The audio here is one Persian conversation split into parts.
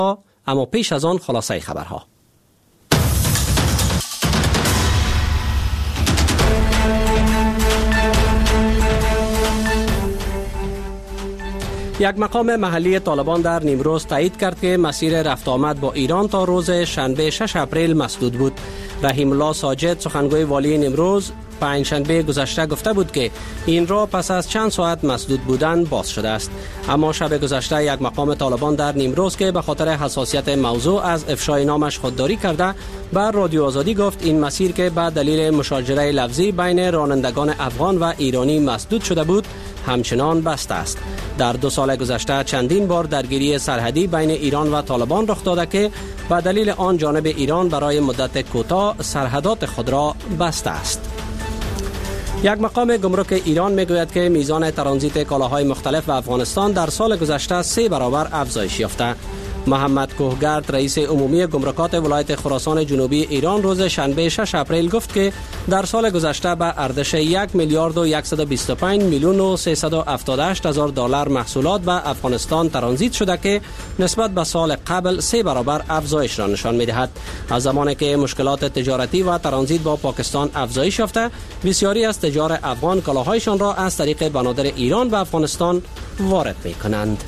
اما پیش از آن خلاصه خبرها. یک مقام محلی طالبان در نیمروز تایید کرد که مسیر رفت آمد با ایران تا روز شنبه 6 اپریل مسدود بود. رحیم الله ساجد سخنگوی والی نیمروز پنجشنبه گذشته گفته بود که این راه پس از چند ساعت مسدود بودن باز شده است. اما شب گذشته یک مقام طالبان در نیمروز که به خاطر حساسیت موضوع از افشای نامش خودداری کرده بر رادیو آزادی گفت این مسیر که به دلیل مشاجره لفظی بین رانندگان افغان و ایرانی مسدود شده بود همچنان بسته است. در 2 سال گذشته چندین بار درگیری سرحدی بین ایران و طالبان رخ داده که به دلیل آن جانب ایران برای مدت کوتاه سرحدات خود را بسته است. یک مقام گمرک ایران میگوید که میزان ترانزیت کالاهای مختلف به افغانستان در سال گذشته 3 برابر افزایش یافته. محمد کوهگرد رئیس عمومی گمرکات ولایت خراسان جنوبی ایران روز شنبه 6 اپریل گفت که در سال گذشته به ارزش 1 میلیارد و 125 میلیون و 378 هزار دلار محصولات به افغانستان ترانزیت شده که نسبت به سال قبل 3 برابر افزایش را نشان می‌دهد. از زمانی که مشکلات تجارتی و ترانزیت با پاکستان افزایش یافته، بسیاری از تجار افغان کالاهایشان را از طریق بنادر ایران به افغانستان وارد می‌کنند.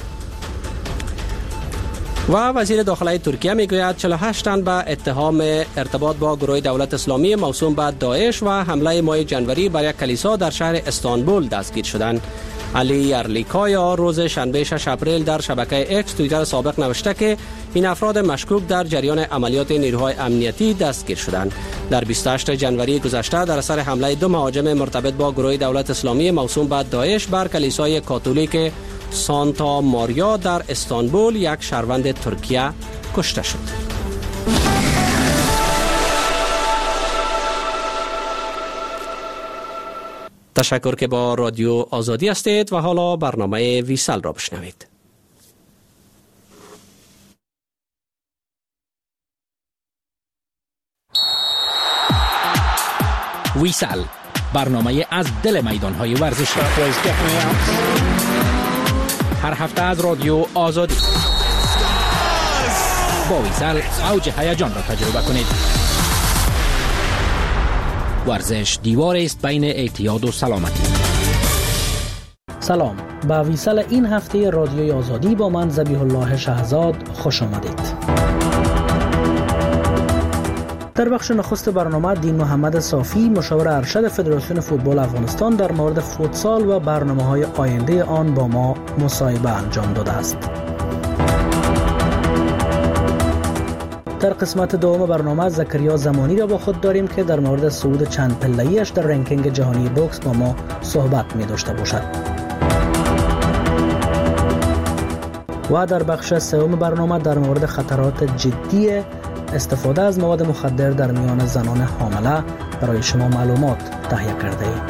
و وزیر داخلی ترکیه میگوید 48 تن به اتهام ارتباط با گروه دولت اسلامی موسوم به داعش و حمله ماه جنوری بر یک کلیسا در شهر استانبول دستگیر شدند. علی ارلیکایا روز شنبه 6 اپریل در شبکه اکس توییتر سابق نوشته که این افراد مشکوک در جریان عملیات نیروهای امنیتی دستگیر شدند. در 28 جنوری گذشته در اثر حمله 2 مهاجم مرتبط با گروه دولت اسلامی موسوم به داعش بر کلیسای کاتولیک سانتا ماریا در استانبول یک شهروند ترکیه کشته شد. تشکر که با رادیو آزادی هستید و حالا برنامه ویسل را بشنوید. ویسل، برنامه از دل میدان‌های ورزشی. هر هفته از رادیو آزادی با ویسل اوج هیجان را تجربه کنید. ورزش دیواری است بین اعتیاد و سلامتی. سلام، به ویسل این هفته رادیوی آزادی با من ذبیح الله شهزاد خوش آمدید. در بخش نخست برنامه دین محمد صافی مشاور ارشد فدراسیون فوتبال افغانستان در مورد فوتسال و برنامه‌های آینده آن با ما مصاحبه انجام داده است. در قسمت دوم برنامه زکریا زمانی را با خود داریم که در مورد صعود چند پله‌ایش در رنکینگ جهانی بوکس با ما صحبت می داشته باشد. و در بخش سوم برنامه در مورد خطرات جدی استفاده از مواد مخدر در میان زنان حامله برای شما معلومات تهیه کرده ایم.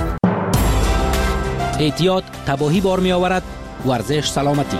اعتیاد تباهی بار می آورد، ورزش سلامتی.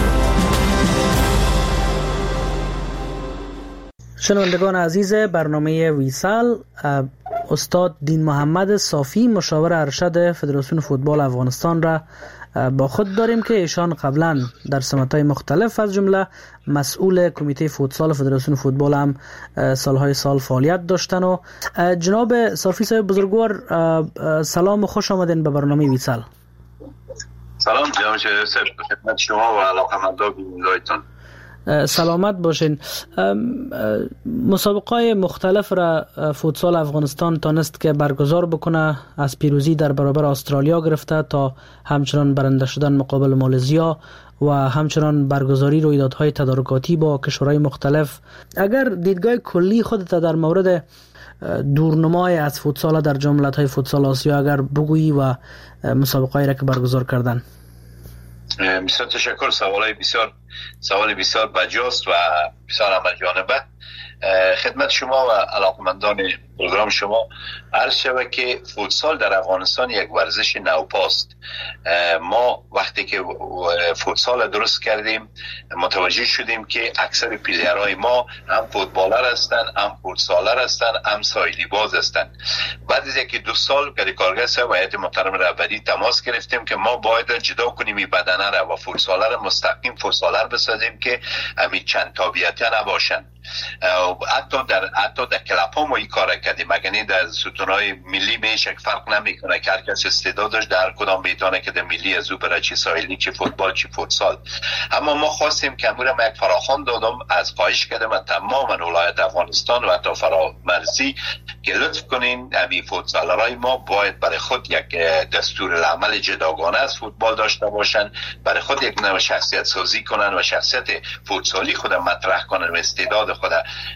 شنوندگان عزیز برنامه ویسل، استاد دین محمد صافی مشاور ارشد فدراسیون فوتبال افغانستان را با خود داریم که ایشان قبلا در سمت‌های مختلف از جمله مسئول کمیته فوتسال فدراسیون فوتبال هم سالهای سال فعالیت داشتن. و جناب صافی صاحب بزرگوار، سلام و خوش آمدین به برنامه ویسل. سلام جناب شریف، خدمت شما و علاقه‌مندان بینندگان. سلامت باشین. مسابقات مختلف را فوتسال افغانستان تانست که برگزار بکنه، از پیروزی در برابر استرالیا گرفته تا همچنان برنده شدن مقابل مالزیا و همچنان برگزاری رویدادهای تدارکاتی با کشورهای مختلف. اگر دیدگاه کلی خودت در مورد دورنمای از فوتسال در جملت‌های فوتسال آسیا اگر بگویی و مسابقاتی را که برگزار کردن. بسیار تشکر. سوال بسیار بجاست و بسیار عمل جانبه. خدمت شما و علاقمندان پروگرام شما عرض شود که فوتسال در افغانستان یک ورزش نوپاست. ما وقتی که فوتسال درست کردیم متوجه شدیم که اکثر پلیرهای ما هم فوتبالر هستند، هم فوتسالر هستند، هم سایلی باز هستند. بعد از یکی 2 سال کارگر صاحب و هیئت محترم رهبری تماس گرفتیم که ما باید جدا کنیم این بدنه را و فوتسالر مستقیم فوتسالر بهتر بسازیم که همین چند تابعیتی نباشن. حتی در کلاب ها ما این کار کردیم، مگه در ستونهای ملی میشه فرق نمیکنه که هر کس استعدادش در کدام میدانه که در ملی از او بره، چه ساحلی، چه فوتبال، چه فوتسال. اما ما خواستیم که امور یک فراخوان دادم، از خواهش کردم از تمام ولایت افغانستان و حتی فرامرزی که لطف کنین همین فوتسالرای ما باید برای خود یک دستور العمل جداگانه از فوتبال داشته باشن، برای خود یک نوع شخصیت سازی کنن و شخصیت فوتسالی خود مطرح کنن و استعداد خود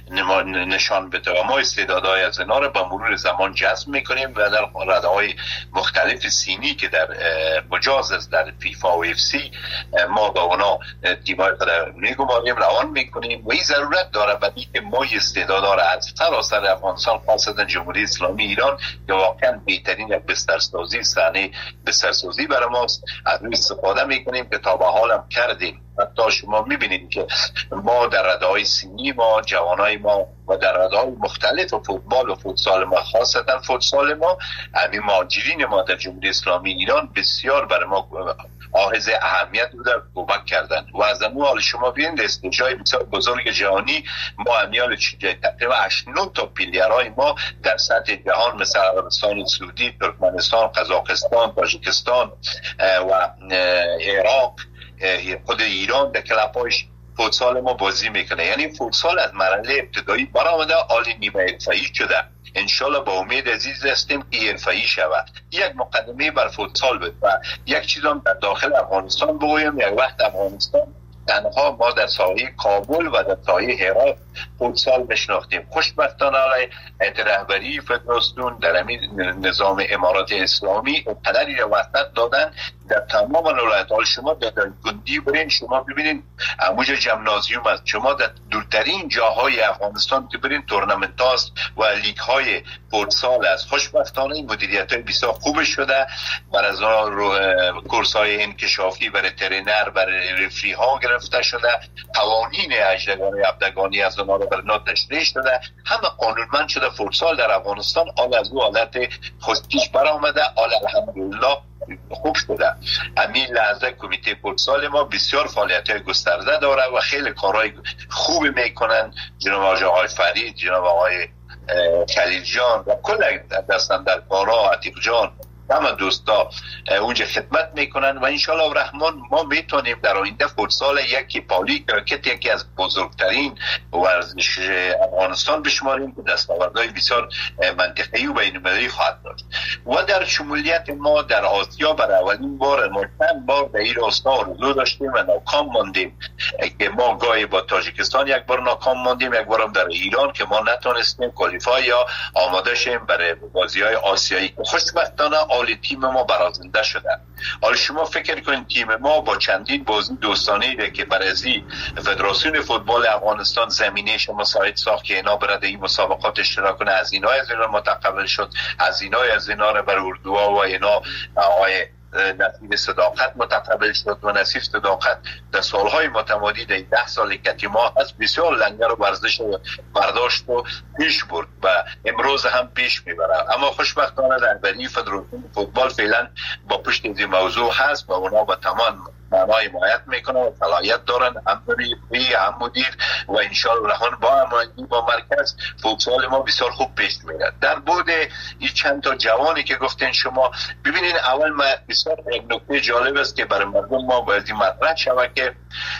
نشان بده. و ما استعدادهای از اینا رو با مرور زمان جذب میکنیم و در رده‌های مختلف سینی که در مجاز است در فیفا و اف سی ما با اونا تیم‌های خود میگماریم، روان میکنیم و این ضرورت داره بدی که ما استعدادها را از سراسر افغانستان خاصتا جمهوری اسلامی ایران که واقعا بهترین یک بسترسازی صحنه بسترسازی برای ماست از روی استفاده میکنیم که تا به حال هم کردیم. حتی شما میبینید که ما در رده‌های سینی ما، جوانای ما و در رده‌های مختلف فوتبال و فوتسال ما، خاصتا فوتسال ما، همین مهاجرین ما در جمهوری اسلامی ایران بسیار برای ما حائز اهمیت بوده، کمک کردن و از امو حال شما ببینید استجای بسیار بزرگ جهانی ما همیال تقریبا 8-9 تا پیلیرهای ما در سطح جهان مثل عربستان سعودی، ترکمنستان، قزاقستان، تاجیکستان و عراق، خود ایران در کلاب‌هاش فوتسال ما بازی میکنه. یعنی فوتسال از مرحله ابتدایی برآمده، حالی نیمه حرفه‌ای شده. انشالله با امید عزیز هستیم که حرفه‌ای شود. یک مقدمه بر فوتسال بود و یک چیز هم در داخل افغانستان بگویم. یک وقت افغانستان تنها ما در ساحه کابل و در ساحه هرات فوتسال بشناختیم. خوشبختانه علی رهبری فدراسیون در همین نظام امارات اسلامی قدری رو وسط دادن در تمام ولایت. حال شما در گندی برین شما ببینید اموج جمنازیوم است، شما در دورترین جاهای افغانستان که برین تورنمنت هاست و لیگ های فوتسال است. خوشبختانه این مدیریت های بسیار خوب شده، بر از کورس های انکشافی برای ترینر، برای رفری ها گرفته شده، قوانین اجدگانی ابدگانی از اونها رو بر تشریح شده، همه قانونمند شده. فوتسال در افغانستان حال از او حالت خودکش برآمده، حال الحمدلله خوب شده. همین لحظه کمیته فوتسال ما بسیار فعالیت‌های گسترده داره و خیلی کارهای خوبی میکنن. جناب آقای فرید، جناب آقای خلیل جان و کل دستاندرکارا، عتیق جان، همه دوستا اونجا خدمت میکنن و انشالله الرحمن ما میتونیم در آینده فوتسال یکی پالی کرکت یکی از بزرگترین ورزش افغانستان بشماریم که دستاوردهای بسیار منطقه‌ای و بین‌المللی خواهد داشت. و در شمولیت ما در آسیا برای اولین بار ما چند بار در این راستا آرزو داشتیم و ناکام ماندیم که ما گاهی با تاجیکستان یک بار ناکام ماندیم، یک بارم در ایران که ما نتونستیم کوالیفای یا آماده شیم برای بازی‌های آسیایی. خوشبختانه حال تیم ما برازنده شده. حالا شما فکر کنید تیم ما با چندین بازی دوستانه که برای فدراسیون فوتبال افغانستان زمینه مساعد ساخت که اینا برای این مسابقات اشتراک کنه، از اینا متقبل شد، از اینا رو بر اردوها و اینا آقای نصیب صداقت متقبل شد و نصیب صداقت در سالهای متمادی در 10 سال که تیم ما از بسیار لنگر و ورزش برداشت و پیش برد و امروز هم پیش میبرد. اما خوشبختانه رهبری فدراسیون فوتبال فعلا با پشت این موضوع هست و اونا با تمام معنای حمایت میکنه و صلاحیت دارن، هم هم مدیر و انشاءالله الرحمن با هماهنگی با مرکز فوتسال ما بسیار خوب پیش میره. در بود این چند تا جوانی که گفتین شما ببینین، اول ما بسیار یک نکته جالب است که برای مردم ما باید مطرح شود که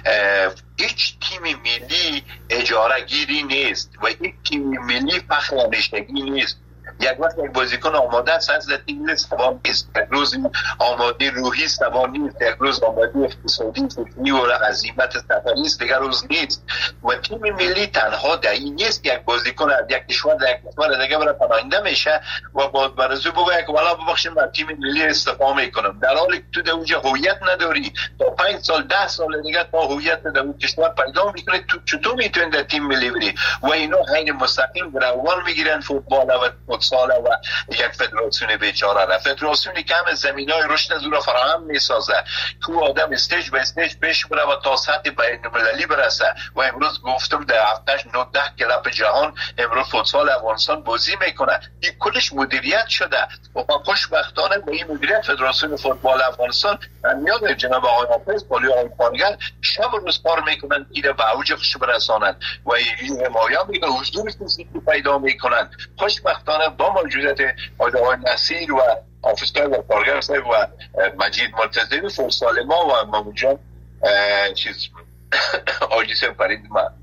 هیچ تیم ملی اجاره گیری نیست و هیچ تیم ملی فخر نشگی نیست. یک وقت یک بازیکن آماده است از تیم سوار نیست، یک روز آماده روحی سوار نیست، یک روز آماده اقتصادی فکری و عزیمت سفری است، دیگر روز نیست. و تیم ملی تنها در این نیست که یک بازیکن از یک کشور در یک کشور دیگه برای پناهنده میشه و بعد برازو بگه که والا ببخشید من تیم ملی استفاده میکنم، در حالی که تو در اونجا هویت نداری. تا 5 سال 10 سال دیگه تا هویت در اون کشور پیدا میکنه، تو چطور میتونی در تیم ملی بری؟ و اینا عین مستقیم روان میگیرن فوتبال و فوتسال و یک فدراسیون بیچاره را. فدراسیونی که همه زمینای رشد از او را فراهم میسازه، که آدم استیج به استیج پیش بره و تا سطح بین المللی برسه. و امروز گفتم در هفتهش 19 کلاب جهان امروز فوتسال افغانستان بازی میکنه. این کلش مدیریت شده و خوشبختانه با این مدیریت فدراسیون فوتبال افغانستان میاد جناب آقای حافظ پالی آقای کارگر شب و روز کار میکنن که به اوج خودش برسانند و این حمایه میگه حضور فیزیکی پیدا میکنن. خوشبختانه با موجودیت آقای نصیر و حافظ و کارگر صاحب و مجید مرتضوی فوتسال ما و مامون چیز آجی صاحب فرید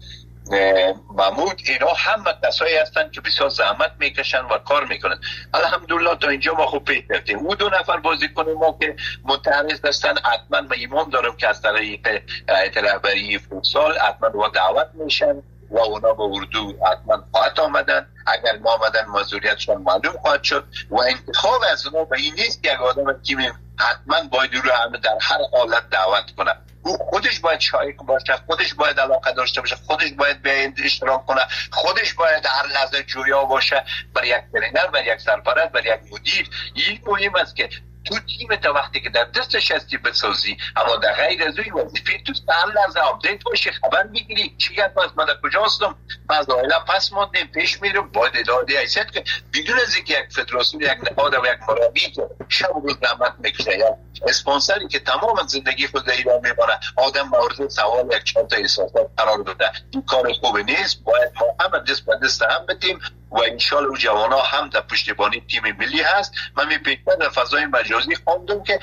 محمود، اینا همه کسایی هستن که بسیار زحمت میکشن و کار میکنن. الحمدلله تا اینجا ما خوب پیش رفتیم. او 2 نفر بازیکن ما که متعرض هستن حتما من ایمان دارم که از طریق هیئت رهبری فوتسال حتما و دعوت میشن و اونا به اردو حتما خواهد آمدن. اگر ما آمدن مزوریتشان معلوم خواهد شد و انتخاب از اونا به این نیست که اگر آدم تیم حتما باید رو همه در هر حالت دعوت کنه. او خودش باید شایق باشه، خودش باید علاقه داشته باشه، خودش باید به اشتراک کنه، خودش باید هر لحظه جویا باشه برای یک ترینر، برای یک سرپرست، برای یک مدیر. این مهم است که تو تیم تا وقتی که در دستش هستی بسازی، اما در غیر از این وظیفه تو هر لحظه آپدیت باشی، خبر بگیری چی گپ است، من در کجا هستم، من از عائله پس ماندم پیش میرم، باید اداره حیثیت که بدون از اینکه یک فدراسیون، یک نهاد و یک مربی که شب و روز زحمت میکشه یا اسپانسری که تمام زندگی خود ایران میمونه آدم مورد سوال یک چند تا احساسات قرار بده، این کار خوب نیست. باید ما هم دست به دست هم بدیم و انشالله او جوانا هم در پشتیبانی تیم ملی هست. من میپیشتر در فضای مجازی خواندم که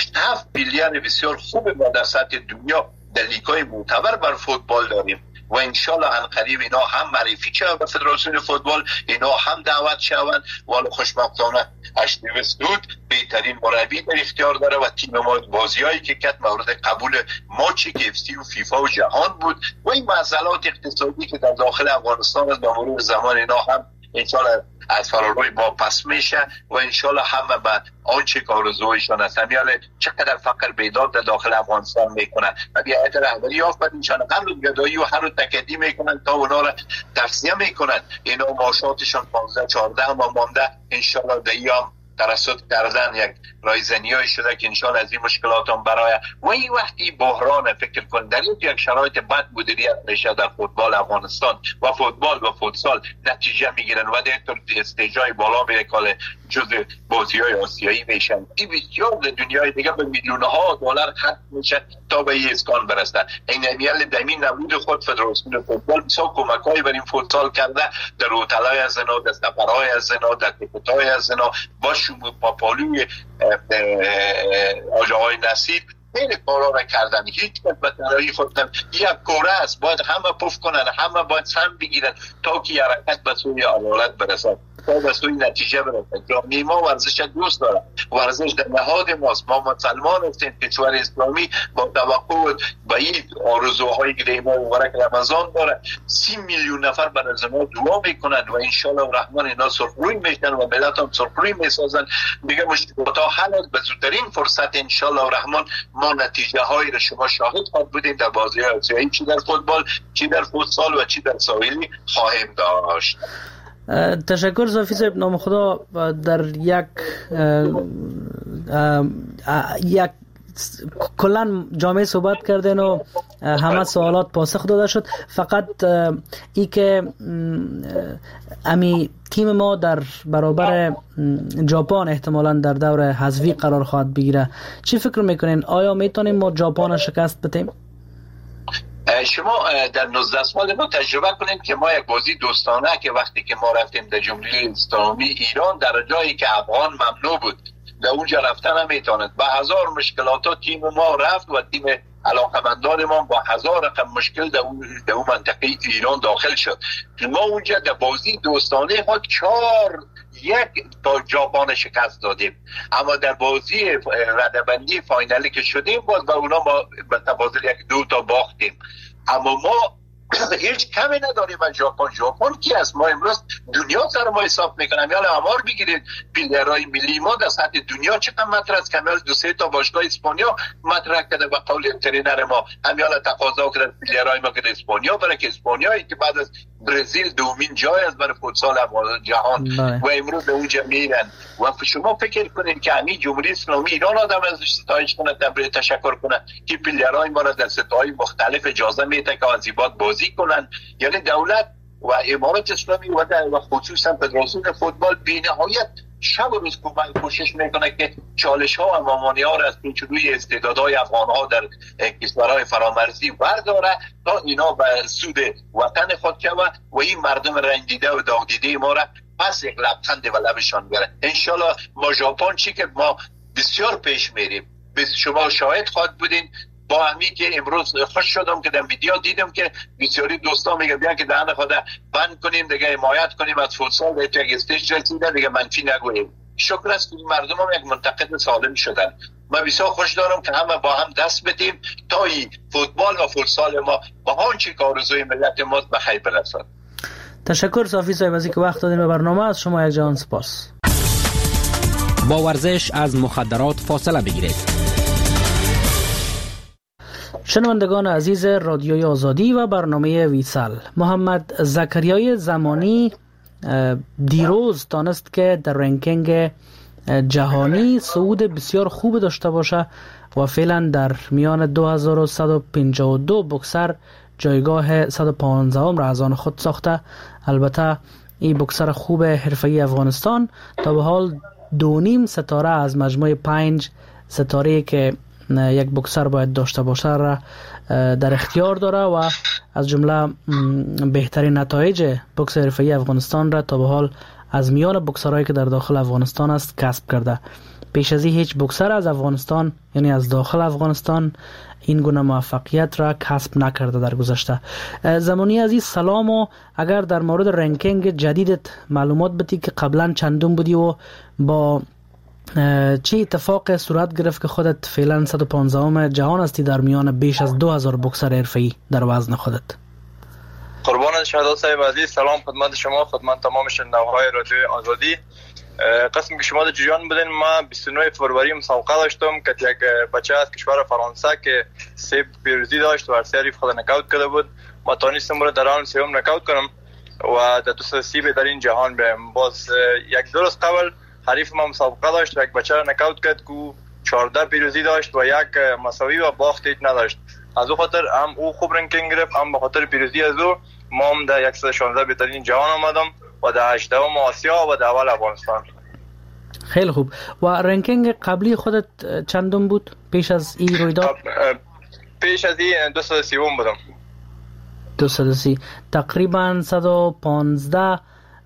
7 میلیارد بسیار خوب ما در سطح دنیا در لیگ‌های معتبر بر فوتبال داریم و انشالله عنقریب اینا هم معرفی شود به فدراسیون فوتبال، اینا هم دعوت شوند. والا خوشبختانه اشرف سعود بهترین مربی در اختیار داره و تیم ما بازیایی که کرد مورد قبول ماچی که افسی و فیفا و جهان بود و این مسئلات اقتصادی که در داخل افغانستان از مرور زمان اینا هم انشالله از فراروی با پس میشه و انشالله همه به آنچه که آرزویشان است. همیاله چقدر فقر بیداد در داخل افغانستان میکنن و بیایت رهبری یافت انشان قبل گدایی و هر رو تکدی میکنن تا اونا را تفسیه میکنن. اینا ماشاتشان 15-14 ما مانده انشالله دیام توسط کردن یک رایزنیای شده که انشان از این مشکلات هم برای و این وقتی بحران فکر کن در یک شرایط بد مدیریت میشه در فوتبال افغانستان و فوتبال و فوتسال نتیجه میگیرن و در طور استیجای بالا میره که جز بازی‌های آسیایی میشن. این بسیار در دنیای دیگه به میلیون‌ها دلار خرج میشه تا به این اسکان برسه. این امیال دمین نبود خود فدراسیون فوتبال بسیار کمک‌هایی بر این فوتسال کرده در هتل‌های از زنا، در سفرهای از زنا، در تیکت‌های از زنا با شما پاپالوی آقای نصیر خیلی کارا را کردن. هیچ کس به تنهایی خودم یک کوره است، باید همه پف کنن، همه باید سم بگیرن تا که حرکت به سوی عدالت برسد، تا به سوی نتیجه برسد. جامعه ما ورزش دوست داره، ورزش در نهاد ماست. ما مسلمان هستیم، کشور اسلامی با توقع به این آرزوهای که ما مبارک رمضان داره 30 میلیون نفر برای ما دعا میکنند و انشالله رحمان اینا سرخروی میشن و ملت هم سرخروی میسازن. میگه مشکلات ها حل است، به زودترین فرصت انشالله رحمان ما نتیجه هایی را شما شاهد خواهد بودین در بازی آسیایی، چی در فوتبال، چی در فوتسال و چی در ساحلی خواهیم داشت. تشکر زافی صاحب. نام خدا در یک کلان جامعه صحبت کردن و همه سوالات پاسخ داده شد. فقط ای که امی تیم ما در برابر ژاپن احتمالاً در دور حذفی قرار خواهد بگیره، چی فکر میکنین؟ آیا میتونیم ما ژاپن شکست بدیم؟ شما در 19 سال ما تجربه کنیم که ما یک بازی دوستانه که وقتی که ما رفتیم در جمهوری اسلامی ایران در جایی که افغان ممنوع بود در اونجا رفتن نمیتونند، با هزار مشکلات تیم ما رفت و تیم علاقمندان ما با هزار رقم مشکل در اون منطقه ایران داخل شد. ما اونجا در بازی دوستانه ها 4-1 تا ژاپن شکست دادیم، اما در بازی رده‌بندی فاینالی که شدیم باز با اونا ما به تفاضل 1-2 تا باختیم. اما ما هیچ کمی نداریم از ژاپن کی است؟ ما امروز دنیا سر ما حساب میکنم. یالا آمار بگیرید پلیرهای ملی ما در سطح دنیا چقدر مطرح است. کامل 2-3 تا باشگاه اسپانیا مطرح کرده به قول ترینر ما. همیالا تقاضا کرده پلیرهای ما که اسپانیا برای که اسپانیایی که بعد از برزیل دومین جای است برای فوتسال جهان و امروز به اونجا میرن. و شما فکر کنید که همین جمهوری اسلامی ایران آدم ازش ستایش کنه، تشکر کنه که پلیرهای ما را در سطح‌های مختلف اجازه میده که واجبات بازی کنن. یعنی دولت و امارات اسلامی و خصوصا فدراسیون فوتبال بی‌نهایت شب و روز کوشش میکنه که چالش ها و مانع‌ها را از پیچیدگی استعدادهای افغان ها در کشورهای فرامرزی برداره تا اینا به سود وطن خود که و این مردم رنجیده و داغ-دیده ما را پس یک لبخند و لبشان بره. انشالله ما ژاپن چی که ما بسیار پیش میریم. شما شاهد خواهد بودین. با همی که امروز خوش شدم که در ویدیو دیدم که بسیاری دوستا میگه بیان که دهن خود بند کنیم دیگه، حمایت کنیم از فوتسال، به یک استیج رسیده دیگه منفی نگوییم. شکر است که مردم هم یک منتقد سالم شدن. من بسیار خوش دارم که همه با هم دست بدیم تا این فوتبال و فوتسال ما با آنچه که آرزوی ملت ما به خیر برسد. تشکر صافی صاحب از اینکه وقت دادین به برنامه. از شما یک جهان سپاس. با ورزش از مخدرات فاصله بگیرید. شنوندگان عزیز رادیوی آزادی و برنامه ویسال، محمد زکریای زمانی دیروز تانست که در رنکینگ جهانی صعود بسیار خوب داشته باشه و فعلا در میان 2152 بوکسر جایگاه 115 را از آن خود ساخته. البته این بوکسر خوب حرفه‌ای افغانستان تا به حال 2.5 ستاره از مجموع 5 ستاره که یک بوکسر باید داشته باشه را در اختیار داره و از جمله بهترین نتایج بوکس حرفه‌ای افغانستان را تا به حال از میان بوکسرهایی که در داخل افغانستان است کسب کرده. پیش از این هیچ بوکسر از افغانستان یعنی از داخل افغانستان این گونه موفقیت را کسب نکرده در گذشته. زمانی عزیز سلام، و اگر در مورد رنکینگ جدیدت معلومات بدی که قبلا چندم بودی و با چه اتفاق صورت گرفت که خودت فعلا 115ام جهان هستی در میان بیش از 2000 بوکسر حرفه‌ای در وزن خودت؟ قربان شهدا صاحب عزیز، سلام خدمت شما، خدمت تمام شنونده رادیو آزادی. قسم که شما در جریان بودین، ما 29 فروری مسابقه داشتم که یک بچه از کشور فرانسه که 3 پیروزی داشت و هر حریف خود نکاوت کرده بود. ما تانستم رو در راند سوم نکاوت کنم و در 230 بهترین جهان برم. باز یک دو روز قبل حریف ما مسابقه داشت و یک بچه را نکاوت کرد که 14 پیروزی داشت و یک مساوی و باخت هیچ نداشت. از او خاطر هم او خوب رنکینگ گرفت، هم به خاطر پیروزی از او ما هم در 116 بهترین جهان آمدم و در 18ام آسیا و در اول افغانستان. خیلی خوب. و رنکینگ قبلی خودت چندم بود پیش از این رویداد؟ پیش از این 230 بودم. 230 تقریبا 115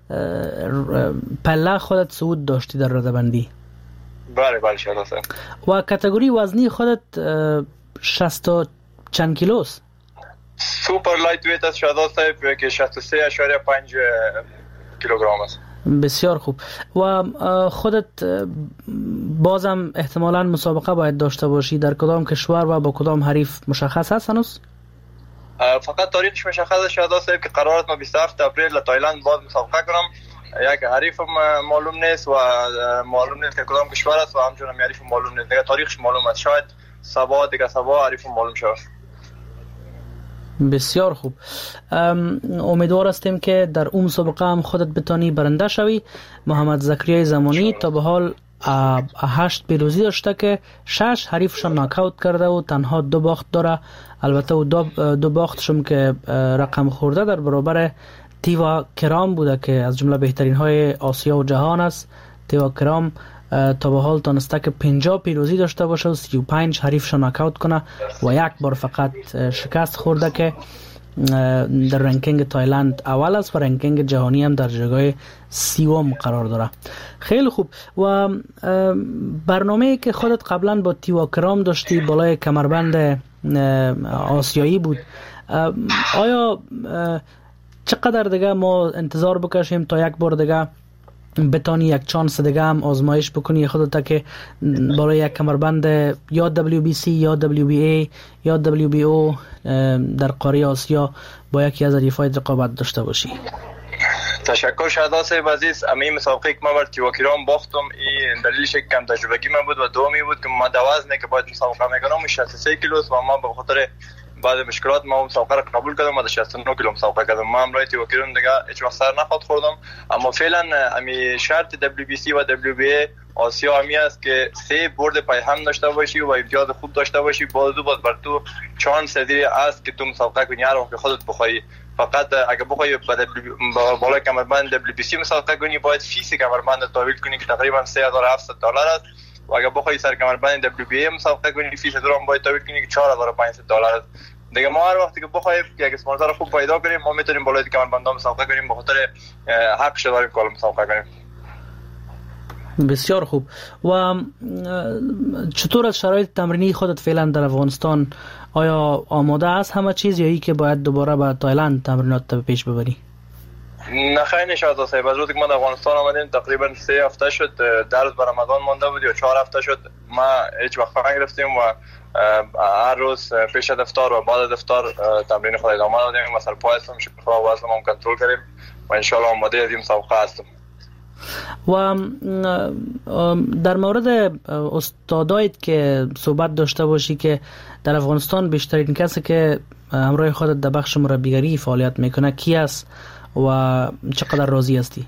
پله خودت صعود داشتی در رده‌بندی. بله شهدا صاحب. و کاتگوری وزنی خودت 60 چند کیلوست؟ سوپر لایت ویت است شهدا صاحب که 63.5 کیلوگرم است. بسیار خوب. و خودت بازم احتمالاً مسابقه باید داشته باشی. در کدام کشور و با کدام حریف مشخص هست هنوز؟ فقط تاریخش مشخص شهدا صاحب که قرار است ما 27 اپریل در تایلند باز مسابقه کنم. یک حریفم معلوم نیست و معلوم نیست که کدام کشور است و همچنین حریفم معلوم نیست. دیگه تاریخش معلوم است. شاید صبح حریفم معلوم شود. بسیار خوب. امیدوار هستیم که در اون مسابقه هم خودت بتانی برنده شوی. محمد زکریای زمانی تا به حال 8 پیروزی داشته که 6 حریفشان ناکاوت کرده و تنها 2 باخت داره. البته و 2 باختشم که رقم خورده در برابر تیوا کرام بوده که از جمله بهترین های آسیا و جهان است. تیوا کرام تا به حال تانسته که 50 پیروزی داشته باشه و 35 حریفشان ناکاوت کنه و یک بار فقط شکست خورده که در رنکینگ تایلند اول است و رنکینگ جهانی هم در جایگاه 30 قرار داره. خیلی خوب. و برنامه‌ای که خودت قبلا با تیوا کرام داشتی بالای کمربند آسیایی بود، آیا چقدر دیگه ما انتظار بکشیم تا یک بار دیگه بتانی یک چانس دیگه هم آزمایش بکنی خودت که برای یک کمربند یا WBC یا WBA یا WBO در قاره آسیا با یکی از حریفای رقابت داشته باشی؟ تشکر شهدا صاحب عزیز. امی مسابقه که ما بر تیواکیران باختم این دلیلش کم تجربگی من بود و دومی بود که ما د وزنی که باید مسابقه میکنم 63 کیلو و ما به خاطر بعد مشکلات ما مسابقه را قبول کردم و 69 کیلو مسابقه کردم. ما امروز تیواکیران دیگه هیچ وقت سر نخواد خوردم، اما فعلا امی شرط WBC و WBA آسیا همی است که 3 برد پای هم داشته باشی و امتیاز خوب داشته باشی. باز بر تو چانس دیگه است که تو مسابقه کنی هر وقت خودت بخوای. فقط اگه بخوای بالای کمربند WBC مسابقه کنی باید فیس کمربند تحویل کنی که تقریبا $3700 است و اگه بخوای سر کمربند WBA مسابقه کنی فیس درام باید تحویل کنی که $4500 است. دیگه ما هر وقتی که بخوایم یک اسپانسر خوب پیدا کنیم ما میتونیم بالای کمربندام مسابقه کنیم، به خاطر حق داریم که مسابقه کنیم. بسیار خوب. و چطور از شرایط تمرینی خودت فعلا در افغانستان؟ آیا آماده است همه چیز یا ای که باید دوباره به تایلند تمرینات پیش ببری؟ نه خیلی نشد صاحب. از روزی که ما در افغانستان آمدیم تقریبا 3 هفته شد، درس بر رمضان مانده بود یا 4 هفته شد. ما هیچ وقت نگرفتیم و هر روز پیش از افطار و بعد از افطار تمرین خود ادامه دادیم و سرپای هستم شکر و وزنم هم کنترل کردیم و ان شاء الله آماده از این مسابقه هستم. و در مورد استادایت که صحبت داشته باشی که در افغانستان بیشترین کسی که همراه خودت در بخش مربیگری فعالیت میکنه کی است و چقدر راضی هستی؟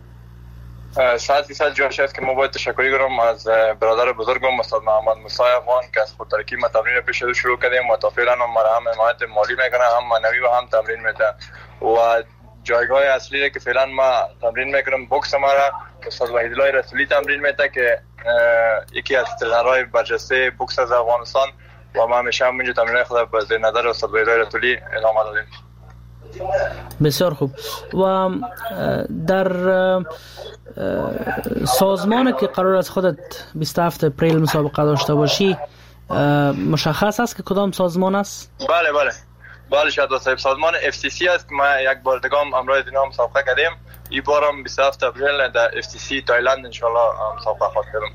100% جاش است که ما باید تشکری کنم از برادر بزرگم استاد محمد موسی افغان که از خودترکی ما تمرین پیش رو شروع کردیم و تا فعلا هم هم حمایت مالی میکنه، هم معنوی و هم تمرین میده. و جایگاه اصلی که فعلا ما تمرین میکنم بوکس ما را استاد وحیدالله رسولی تمرین میده که یکی از ترنرهای برجسته بوکس از افغانستان و ما همیشه هم اینجا تمرین خود به زیر نظر استاد وحیدالله رسولی ادامه دادیم. بسیار خوب. و در سازمانی که قرار است خودت 27 اپریل مسابقه داشته باشی مشخص است که کدام سازمان است؟ بله شهدا صاحب، سازمان FCC است که ما یک بار دیگه هم امروز اینا مسابقه کردیم. این بار هم 27 اپریل در FCC تایلند ان شاء الله مسابقه خواهد کردیم.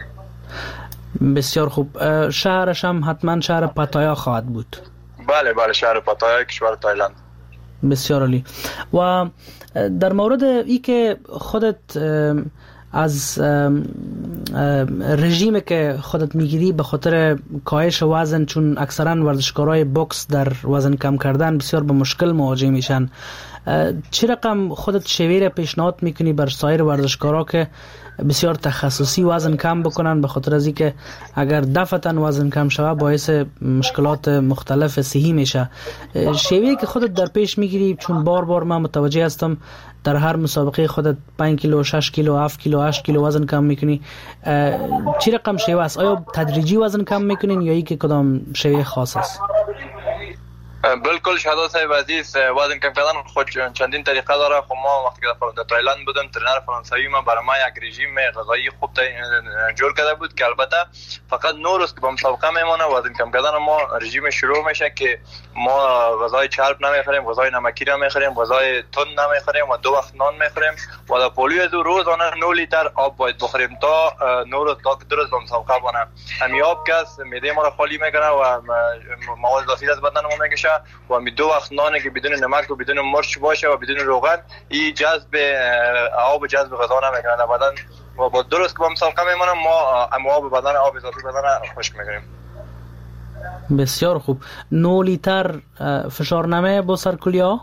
بسیار خوب. شهرش هم حتما شهر پاتایا خواهد بود. بله شهر پاتایا کشور تایلند. بسیار عالی. و در مورد ای که خودت از رژیمی که خودت میگیری به خاطر کاهش وزن، چون اکثرا ورزشکارای بوکس در وزن کم کردن بسیار به مشکل مواجه میشن، چه رقم خودت شیوه پیشنهاد میکنی بر سایر ورزشکارا که بسیار تخصصی وزن کم بکنن، به خاطر از اینکه اگر دفعتاً وزن کم شوه باعث مشکلات مختلف صحی میشه؟ شیوهی که خودت در پیش میگیری، چون بار من متوجه هستم در هر مسابقه خودت 5 کیلو 6 کیلو 7 کیلو 8 کیلو وزن کم میکنی، چه رقم شیوه است؟ آیا تدریجی وزن کم میکنین یا ای که کدام شیوه خاص است؟ بالکل شهدا صاحب عزیز، وزن کم کردن خود چندین طریقه داره. خب ما وقتی که در تایلند بودم ترنر فرانسوی ما برای ما یک رژیم غذایی خوب جور کرده بود که البته فقط 9 روز که با مسابقه میمونه وزن کم کردن ما رژیم شروع میشه که ما غذای چرب نمیخوریم، غذای نمکی نمیخوریم، غذای تند نمیخوریم و 2 وقت نان میخوریم و در پولیو از روزانه 9 لیتر آب باید بخوریم تا 9 روز تا 2 روز با مسابقه بونه. همین آب که از معده ما رو خالی میکنه و مواد اضافی از بدن ما میکشه و می 2 وقت نانی که بدون نمک و بدون مرچ باشه و بدون روغن این جذب آب جذب غذا نمیکنه در بدن و با درست که با مسابقه میمونم ما آب بدن آب اضافی بدن خشک میکنیم. بسیار خوب. 9 لیتر فشار نمه با سرکولیا؟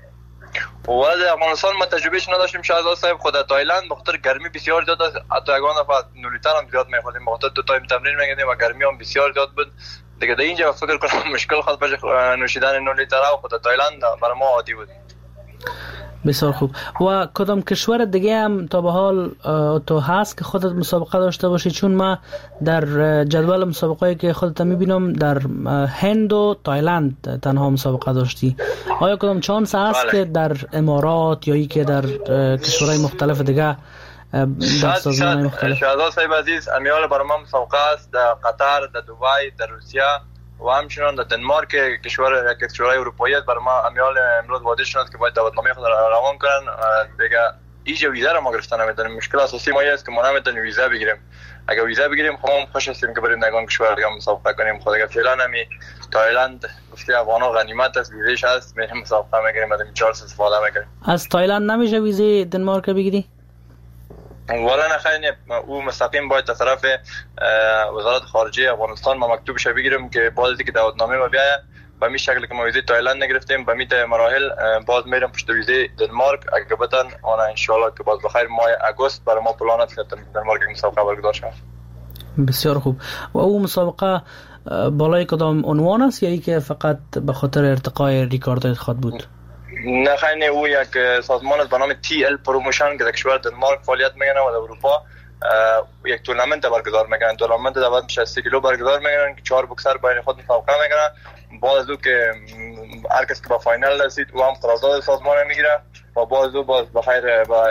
و در افغانستان ما تجربهش نداشتیم شهدا صاحب. خود تایلند بخاطر گرمی بسیار زیاد است، حتی یگان دفعه 9 لیتر هم زیاد میخوردیم بخاطر 2 تایم تمرین میکردیم و گرمی هم بسیار زیاد بود دیگه. در اینجا فکر کنم مشکل خود بشه نوشیدن 9 لیتر و خود تایلند برای ما عادی بود. بسیار خوب. و کدام کشور دیگه هم تا به حال تو هست که خودت مسابقه داشته باشی؟ چون ما در جدول مسابقه‌ای که خودت میبینم در هند و تایلند تنها مسابقه داشتی. آیا کدام چانس هست که در امارات یا ای که در کشورهای مختلف دیگه در سازمان‌های مختلف؟ شهدا صاحب عزیز، امیال برای ما مسابقه است در قطر، در دبی، در روسیه و همچنان در دنمارک کشورهای اروپایی است. برای ما امیال امروز وعده شدند که باید دعوتنامه خود را روان کنن دیگه. اینجا ویزا را ما گرفتن نمیدونیم. مشکل اساسی ما است که ما نمیتونیم ویزا بگیریم. اگر ویزا بگیریم خب ما خوش هستیم که بریم نگان کشور دیگه مسابقه کنیم. خود اگر فعلا نمی تایلند گفته افغانا غنیمت است، ویزاش هست، میریم مسابقه میگیریم، بعد 4 سال استفاده میکنیم. از تایلند نمیشه ویزای دنمارک بگیری؟ والا نخیر، او مستقیم باید از طرف وزارت خارجه افغانستان ما مکتوبش بگیریم که بعد که دعوتنامه ما بیاید به می شکل که ما ویزای تایلند نگرفتیم به می مراحل باز میریم پشت ویزای دنمارک. اگه بتن آن ان شاء الله که باز بخیر ماه اگست برای ما پلان است که دنمارک مسابقه برگزار شود. بسیار خوب. و او مسابقه بالای کدام عنوان است یا ای که فقط به خاطر ارتقای ریکاردهای خود بود؟ نه خیلی، او یک سازمان است به نام TL پروموشن که در کشور دنمارک فعالیت میکنه و در اروپا یک تورنمنت برگزار میکنن. تورنمنت در بعد 60 کیلو برگزار میکنن که 4 بوکسر بین خود مسابقه میکنن. بعد از او که هر کس که به فاینال رسید او هم قرارداد سازمان میگیره و بعد از او باز بخیر با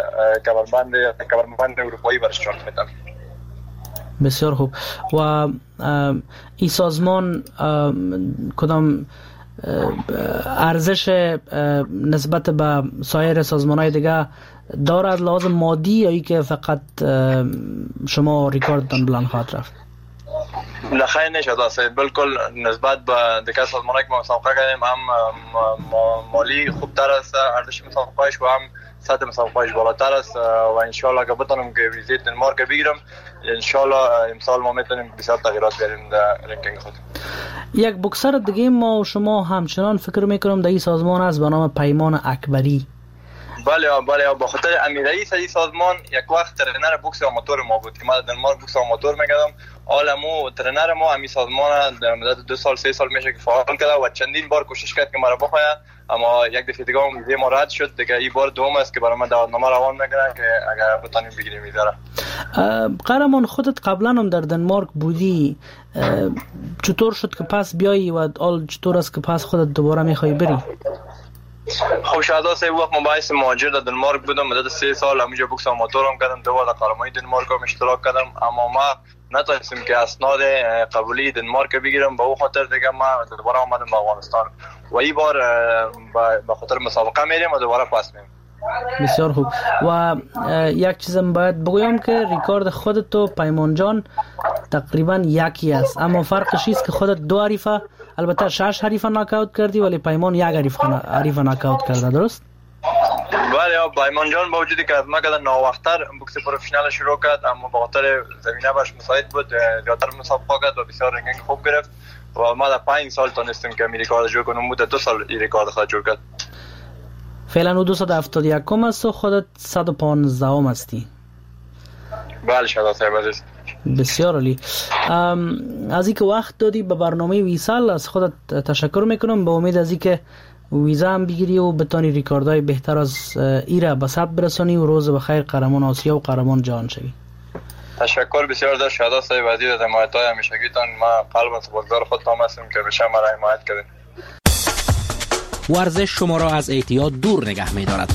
کمربند اروپایی برش شارت میدن. بسیار خوب. و این سازمان کدام ارزش نسبت به سایر سازمان‌های دیگه دارد لازم مادی یا ای که فقط شما ریکاردتان بلند خواهد رفت؟ نه خیلی نشد است. بالکل نسبت به دیگه سازمان‌هایی که ما مسابقه کردیم هم مالی خوبتر است ارزش مسابقه‌اش و هم سطح مسابقه‌اش بالاتر است و ان شاء الله اگه بتونم که ویزیت دنمارک بگیرم ان شاء الله امسال ما میتونیم بسیار تغییرات بیاریم در رنکینگ خود. یک بوکسر دیگه ما و شما همچنان فکر میکنم در این سازمان است به نام پیمان اکبری. بله با خاطر امیر رئیس این سازمان یک وقت ترینر بوکس آماتور ما بود که ما در دنمارک بوکس آماتور میکردم. حالا ترینر ما همین سازمان در مدت 2 سال 3 سال میشه که فعال کرده و چندین بار کوشش کرد که مرا بخواد، اما یک دفعه دیگه هم ویزا ما رد شد دیگه. این بار دوم است که برای من دعوتنامه روان میکنه که اگر بتونیم بگیریم ویزا را. قهرمان خودت قبلا هم در دنمارک بودی، چطور شد که پس بیایی و آل چطور است که پس خودت دوباره میخوای بری؟ خب شاید سه وقت مباحث مهاجر در دنمارک بودم مدت 3 سال همینجا بوکس آماتور هم کردم، 2 بار در قهرمانی دنمارک هم اشتراک کردم، اما ما نتونستم که اسناد قبولی دنمارک بگیرم. به او خاطر دیگه ما دوباره آمدم به افغانستان و این بار به خاطر مسابقه میریم و دوباره پس میریم. بسیار خوب. و یک چیزم باید بگویم که ریکارد خودت و پیمان جان تقریبا یکی است، اما فرقش است که خودت 2 حریفه، البته 6 حریفه ناکاوت کردی ولی پیمان 1 حریفه ناکاوت کرده، درست؟ بله پیمان جان با وجودی که از ما کده ناوقتر بوکس پروفشنال شروع کرد، اما با خاطر زمینه باش مساعد بود زیادتر مسابقه کرد و بسیار رنکینگ خوب گرفت و ما در 5 سال تونستیم که می ریکارد جور کنیم. بود 2 سال این ریکارد خود جور کرد. فعلا او 271 است و خودت 115 هستی. بله شاید صاحب عزیز. بسیار عالی. از اینکه وقت دادی به برنامه ویسال از خودت تشکر میکنم. به امید از اینکه ویزا هم بگیری و بتانی ریکاردهای بهتر از ایره به ثبت برسانی و روز بخیر قهرمان آسیا و قهرمان جهان شوی. تشکر بسیار در شهدا صاحب عزیز از حمایت‌های همیشگیتان. ما قلبا سپاسگزار خودتان هستیم که به شما را حمایت کردید. ورزش شما را از اعتیاد دور نگه می‌دارد.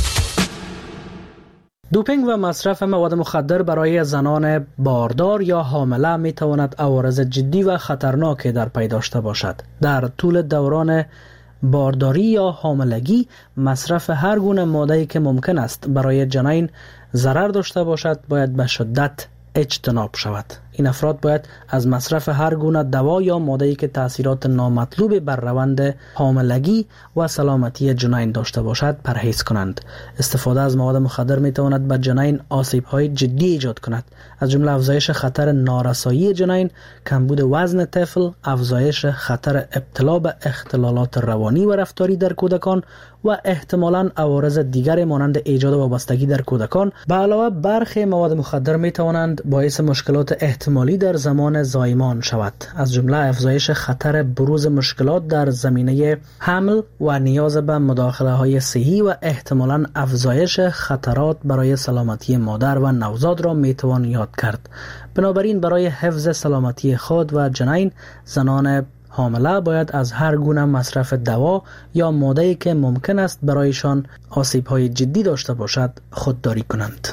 دوپینگ و مصرف مواد مخدر برای زنان باردار یا حامله می تواند عوارض جدی و خطرناکی در پی داشته باشد. در طول دوران بارداری یا حاملگی مصرف هر گونه ماده‌ای که ممکن است برای جنین ضرر داشته باشد باید به شدت اجتناب شود. این افراد باید از مصرف هر گونه دوا یا ماده‌ای که تأثیرات نامطلوب بر روند حاملگی و سلامتی جنین داشته باشد پرهیز کنند. استفاده از مواد مخدر می تواند به جنین آسیب‌های جدی ایجاد کند، از جمله افزایش خطر نارسایی جنین، کمبود وزن طفل، افزایش خطر ابتلا به اختلالات روانی و رفتاری در کودکان و احتمالاً عوارض دیگر مانند ایجاد وابستگی در کودکان. به علاوه برخی مواد مخدر می توانند باعث مشکلات احتمالی در زمان زایمان شود، از جمله افزایش خطر بروز مشکلات در زمینه حمل و نیاز به مداخله های صحی و احتمالاً افزایش خطرات برای سلامتی مادر و نوزاد را می توان یاد کرد. بنابراین برای حفظ سلامتی خود و جنین، زنان حامله باید از هر گونه مصرف دوا یا ماده‌ای که ممکن است برایشان آسیب‌های جدی داشته باشد خودداری کنند.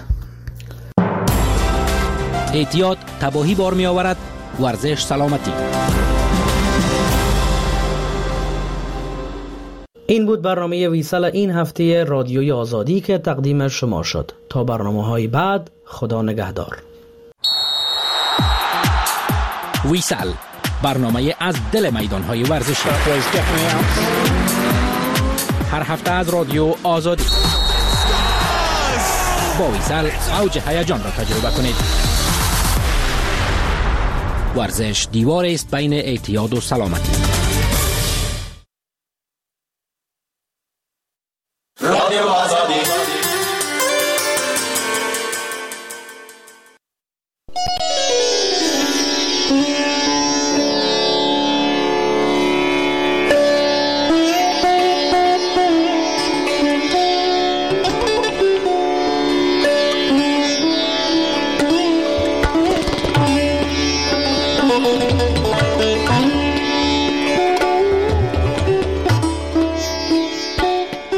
اعتیاد تباهی بار می آورد، ورزش سلامتی. این بود برنامه ویسال این هفته رادیوی آزادی که تقدیم شما شد. تا برنامه‌های بعد، خدا نگهدار. ویسال، برنامه از دل میدان‌های ورزشی. هر هفته از رادیو آزادی. با ویسال اوج هیجان را تجربه کنید. ورزش دیوار است بین اعتیاد و سلامتی. رادیو آزادی.